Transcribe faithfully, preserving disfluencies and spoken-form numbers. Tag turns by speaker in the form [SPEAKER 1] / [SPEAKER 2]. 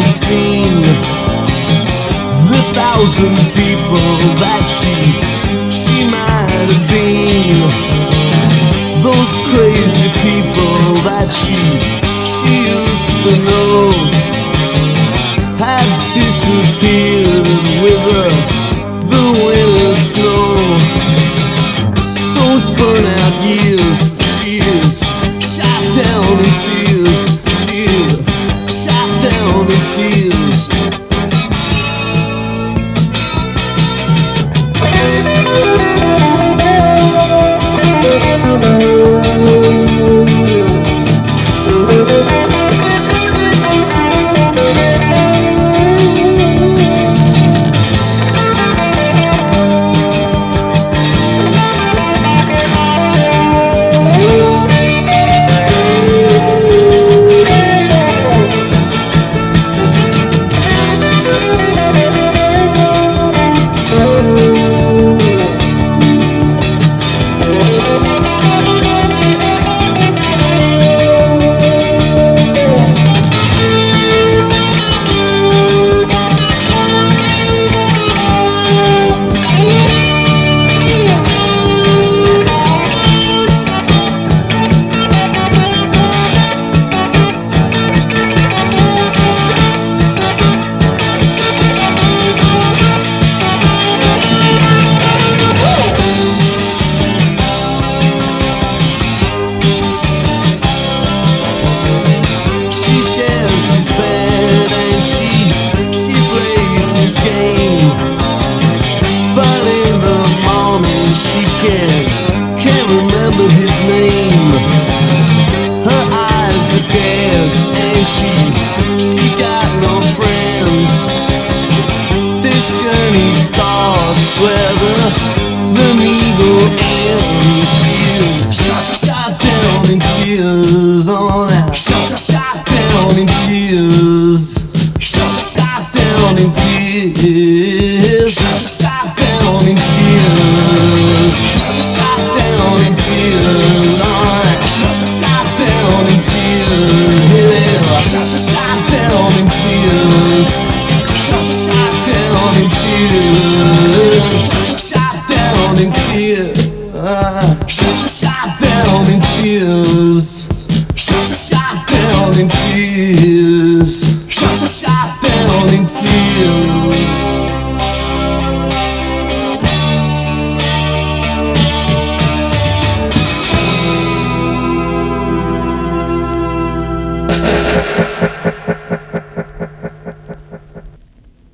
[SPEAKER 1] between the thousand people that she, she might have been. Those crazy people that she, she used to know had disappeared with her, the winter snow. Those burnout years, she is shot down in tears. She is shot down in tears. Can't remember his name. Her eyes are dead and she, she got no friends. This journey starts where the, the needle ends. She's shot, shot down in tears. Oh, that shot, shot down in tears. Shot, shot down in tears. Shot, shot down in tears. Shot down in tears, alright. Shot, shot down in tears, yeah. Shot, shot down in tears. Shot, shot down in tears. Shot down in tears. Ah, shot, shot down in tears. Shot, shot down in tears. Shot, shot down in tears.
[SPEAKER 2] Ha ha ha ha.